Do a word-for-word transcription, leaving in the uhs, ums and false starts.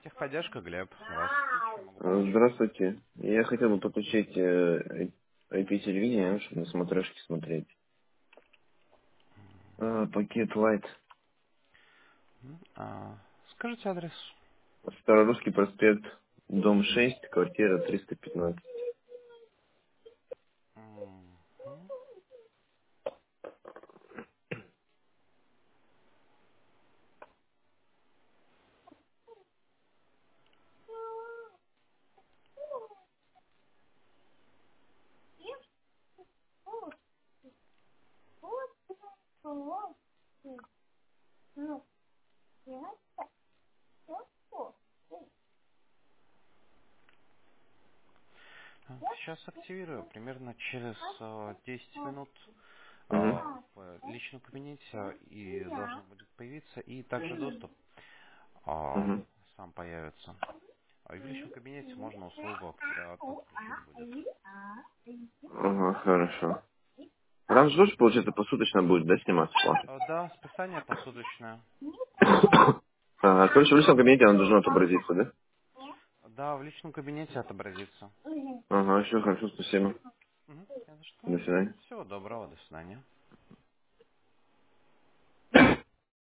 Техподдержка, Глеб. Здравствуйте. Чем могу Э, помочь? Здравствуйте. Я хотел бы подключить э, ай пи телевидение, чтобы на смотрешке смотреть. Э, Пакет Light. М, а, скажите адрес. Старорусский проспект, дом шесть, квартира триста пятнадцать. Мгм. А, Сейчас активирую. Примерно через а, десять минут Угу. а, в личном кабинете и должно будет появиться. И также доступ а, Угу. сам появится. А и в личном кабинете можно услугу ак- а, подключить будет. Ага, хорошо. Там же тоже, получается, посуточно будет, да, сниматься плата? А, да, списание посуточное. Ага, короче, в личном кабинете оно должно отобразиться, да? Да, в личном кабинете отобразится. Ага, все хорошо, спасибо. Мгм. Не за что. До свидания. Всего доброго, до свидания.